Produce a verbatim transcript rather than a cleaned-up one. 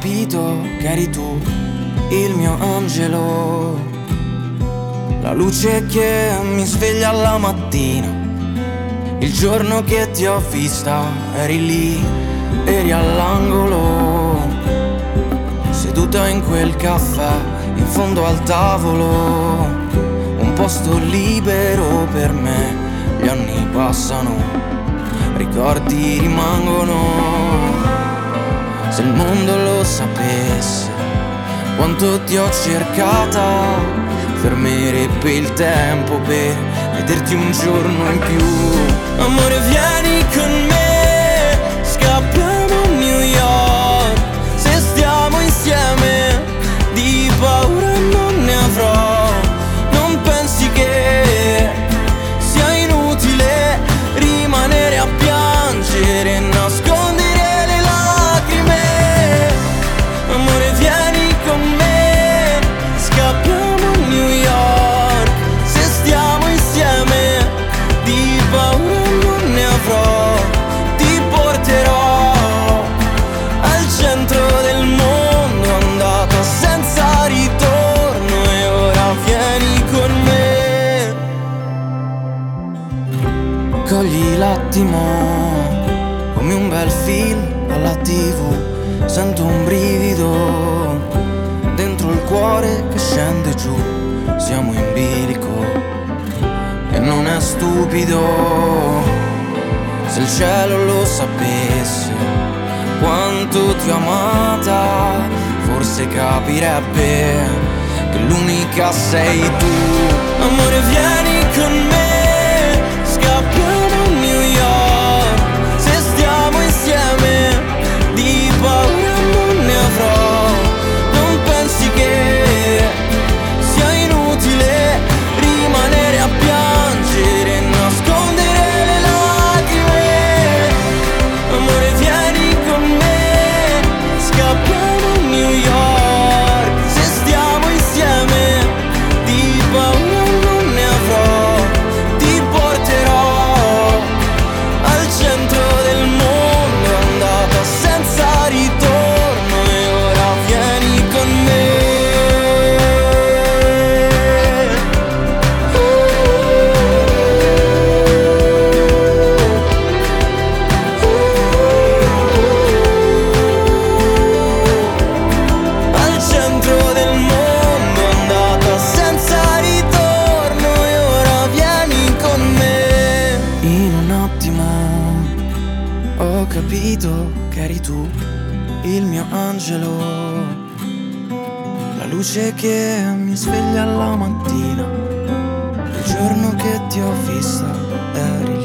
capito che eri tu, il mio angelo, la luce che mi sveglia alla mattina. Il giorno che ti ho vista eri lì, eri all'angolo, seduta in quel caffè in fondo al tavolo. Un posto libero per me, gli anni passano, ricordi rimangono. Se il mondo lo sapesse quanto ti ho cercata, fermerebbe il tempo per vederti un giorno in più. Amore, vieni con me, scappiamo a New York. Se stiamo insieme di paura non ne avrò. Non pensi che sia inutile rimanere a piangere e nascondere le lacrime? Amore, vieni con me, scappiamo a New York. Se stiamo insieme di paura non ne avrò. Ti porterò al centro del mondo, andata senza ritorno, e ora vieni con me. Cogli l'attimo come un bel film alla tivù. Sento un brivido dentro il cuore che scende giù. Siamo in bilico e non è stupido. Se il cielo lo sapesse quanto ti ho amata, forse capirebbe che l'unica sei tu. Amore, vieni con me, scappiamo a New York. Se stiamo insieme di paura non ne avrò. Non pensi che sia inutile rimanere a piangere e nascondere le lacrime? Amore, vieni con me, scappiamo a New York. Se stiamo insieme di paura non ne avrò. Ti porterò al centro del mondo, andata senza ritorno, e ora vieni con me. Al centro del mondo, andata senza ritorno, e ora vieni con me. In un attimo ho capito che eri tu, il mio angelo, la luce che mi sveglia alla mattina. Il giorno che ti ho vista eri